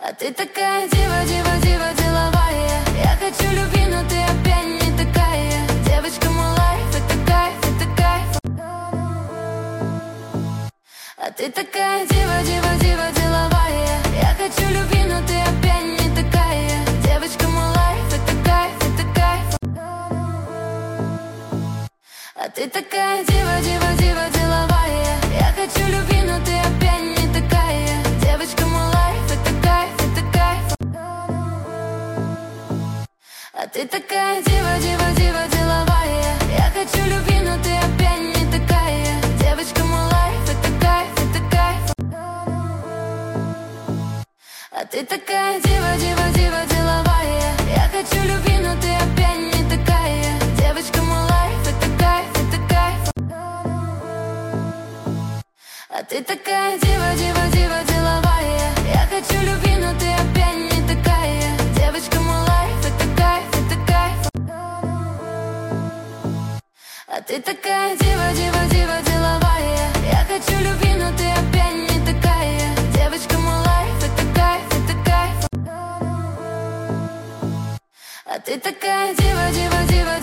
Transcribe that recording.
А ты такая дива, дива, дива деловая. Я хочу любви, но ты опять не такая. Девочка, мой лайф, это кайф, это кайф. А ты такая дива, дива, дива деловая. Я хочу любви, но ты опять не такая. Девочка, мой лайф, это кайф, это кайф. А ты такая дива, дива, дива деловая. Я хочу любви, но ты опять не такая. Девочка, мой лайф, это кайф, это кайф. А ты такая дива, дива, дива деловая. Я хочу любви, но ты опять не такая. Девочка, мой лайф, это кайф, это кайф. А ты такая дива, дива, дива деловая. Я хочу любви, но ты опять не такая. Девочка, мой лайф, это кайф, это кайф. А ты такая дива, дива, дива деловая. Я хочу любви, но ты опять не такая. Девочка, мой лайф, это кайф, это кайф. А ты такая дива, дива, дива деловая. Я хочу любви, но ты опять не такая. Девочка, мой лайф, это кайф, это кайф. А ты такая дива, дива, дива.